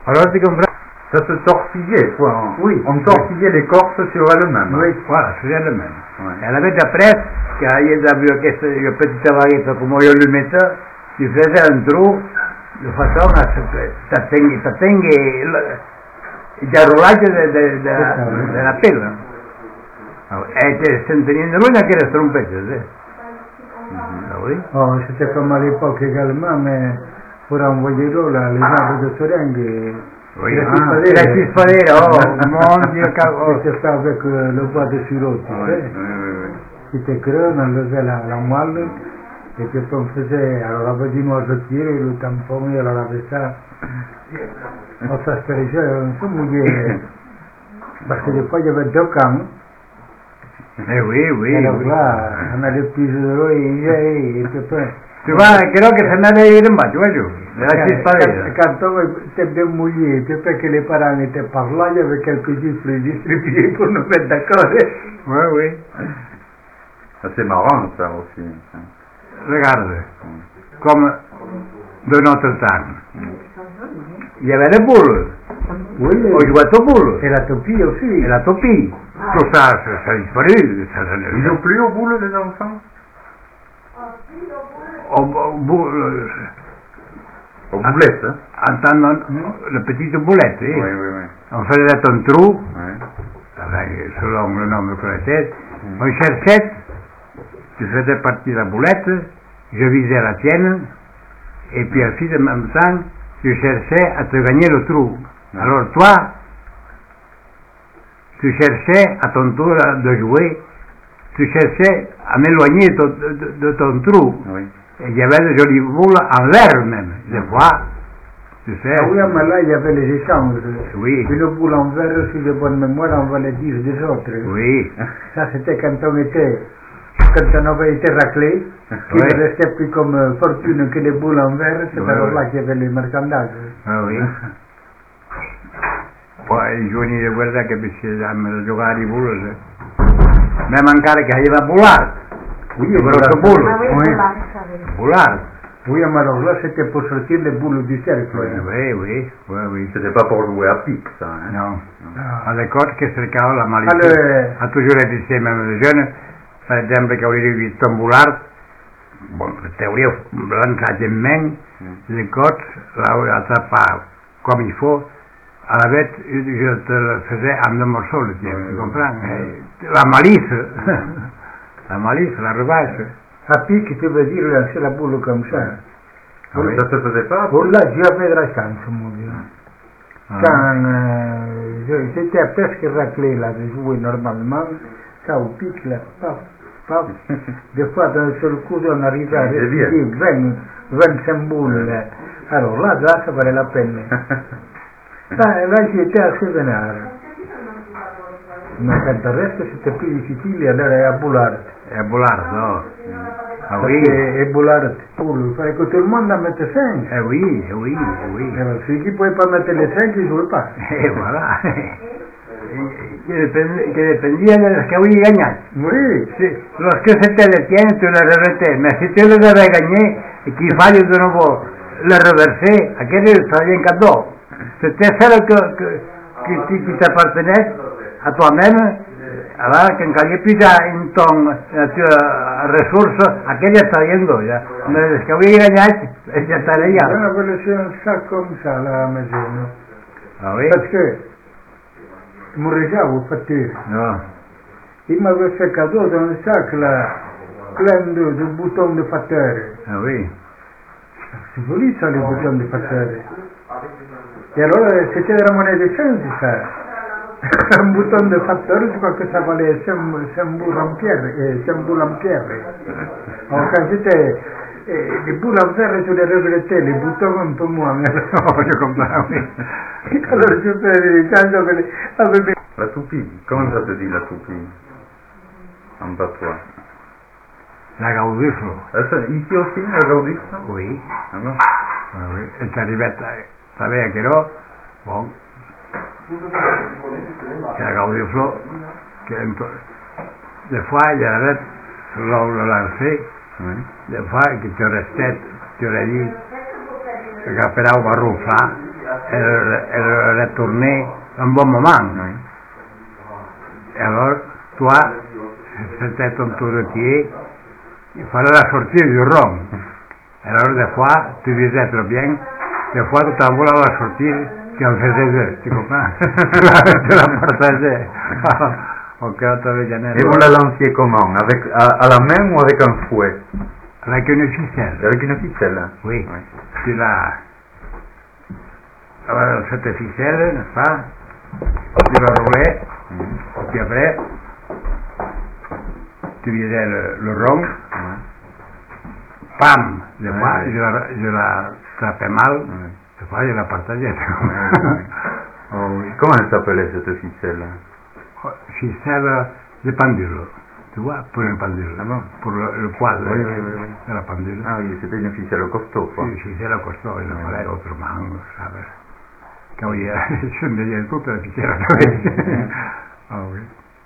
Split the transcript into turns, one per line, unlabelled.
Alors tu comprends? Ça se tortillait, quoi.
Oui.
On tortillait l'écorce sur elle-même.
Oui.
Voilà, sur elle-même.
Ouais.
Et à la vez d'après, quand il y a le petit avaretto comme je le mettais, tu faisais un trou de façon à ce que ça tenga il roulage de la pelle. Et tu sentais loin que les trompettes, ah oui.
Oh, c'était comme à l'époque également, mais pour envoyer l'eau, là, les arbres de seringue.
Oui,
la
chispadera, oh, mon Dieu,
c'était fait avec le bois de sureau, tu sais. C'était creux, on levait la moelle, et puis on faisait, alors on avait dit nous retirer le tampon, et alors avec ça, on s'aspergeait, on se mouillait, parce que des fois il y avait 2 camps.
Eh oui.
Alors là, on allait plus de l'eau et puis
tu vois, creo que se me ha de ir en bas, tu vois, de la chispadera.
Quand on était bien mouillé, peut-être que les parents étaient par là, il y avait quelques gifles distribués pour nous mettre d'accord.
Oui.
C'est marrant, ça aussi.
Regarde, comme de notre temps, il y avait les boules,
Oui,
aux jouets aux boules,
et la topie aussi.
et la topie. Tout ça, ça a disparu.
Ils n'ont plus au boule, les enfants?
Aux boules,
Aux boulettes, hein?
entendant la petite boulette,
Oui.
on faisait un trou,
Ouais.
selon le nom que c'était, on cherchait, tu faisais partie de la boulette, je visais la tienne, et puis ainsi de même temps, tu cherchais à te gagner le trou. Alors toi, tu cherchais à ton tour de jouer, tu cherchais à m'éloigner de ton trou.
Oui.
Et il y avait de jolies boules en verre même, des fois. Tu sais.
Ah oui, mais là, il y avait les échanges.
Oui.
Une boule en verre, si j'ai bonne mémoire, on va le dire des autres.
Oui.
Ça, c'était quand on avait été raclé, qu'il ne restait plus comme fortune que les boules en verre, c'est alors là qu'il y avait les marchandages.
Ah oui. Poi i giorni di guerra che bisogna giocare i bulle, mi mancare che aveva bullare.
Oui,
grosso boule.
Ah oui,
Oui.
Bullare.
Oui, mais alors là, c'était pour sortir les boules du cercle.
Oui.
C'était pas pour jouer à pique, ça, hein?
No. Alle cose che cercavo la malizia.
Allora,
A toujours été insieme alle jeunes, per esempio che hauria visto un bullard, bon, t'hauria lanciat en main, les côtes, l'hauria atrapat comme il faut, à la bête, je te le faisais en deux morceaux, tu comprends? La malice. La malice, la revanche.
à pique, tu veux dire lancer la boule comme ça.
Oui. Ça se faisait pas?
Pour là, j'avais de la chance, mon Dieu. Quand j'étais presque raclé là, de jouer normalement, ça au pique là, paf. Des fois, d'un seul coup, on arrivait à respirer 25 boules. Là. Alors là, ça valait la peine. Là, j'étais assez vénère. Mais quand le reste, c'était plus difficile, alors à Boulard.
Et à Boulard, no? Ah
Parce
oui?
que Boulard, il fallait que tout le monde en mette 5.
Oui.
Alors, celui qui ne pouvait pas mettre les 5, il ne jouait pas.
Et voilà. Que dependía de los que había engañado.
Oui.
Si, los que se te detienen, tú les revertés. Mais si tu les avais gagnés et qu'il fallait de nouveau les reverser, aquellos estarían cadeaux. C'était celle qui t'appartenait à toi-même. Alors, quand il n'y a plus en ton ressource, aquella está yendo ya. Mais los que había engañado, ya estaría
On
ya.
avait laissé un sac comme ça là à la maison.
Ah oui?
Parce que mon régent, au pâté,
Non.
il m'avait fait cadeau d'un sac là, plein de boutons de facteur.
Ah oui?
C'est joli ça, les boutons de facteur. Et alors, c'était de la monnaie de change ça. Un bouton de facteur, je crois que ça valait 5 boules en pierre. Alors quand j'étais les boules en verre, je les regrettais, les boutons un peu moins.
Oh, je comprends, oui.
Alors je fais quand j'avais
La toupie. Comment ça se dit, la toupie? En patois.
La gaudiflo.
Ici aussi, la gaudiflo?
Oui.
Ah bon?
Oui. Et arrivait, savait que no, bon. La gaudiflo, des fois, il y avait le lancer, des fois, que tu restais, tu aurais dit, que per au barrufar, elle retournait un bon moment.
Oui.
Et alors, toi, c'était ton tour de pied, il fallait la sortir du rond. Alors, des fois, tu disais très bien, des fois, tu t'en voulais la sortir, tu en faisais deux, tu comprends? Tu la partageais. Ok,
Et vous la lanciez comment? Avec, à la main ou avec un fouet?
avec une ficelle.
Avec une ficelle?
Oui.
Oui.
Tu la... Alors, cette ficelle, n'est-ce pas? Tu la roulais, puis après, tu visais le rond, pam! Des fois, je la tapais mal, des fois, je la partageais.
Oh, oui. Comment elle s'appelait cette ficelle?
Ficelle de pendule, tu vois, pour une pendule.
Ah bon?
Pour le poids
Oui.
de la pendule.
Ah oui, c'était une ficelle costaud, quoi.
Sí, ficelle costaud, y le fallait autrement, ¿sabes? Que hoy es un día de puta ficelle. Ah oui.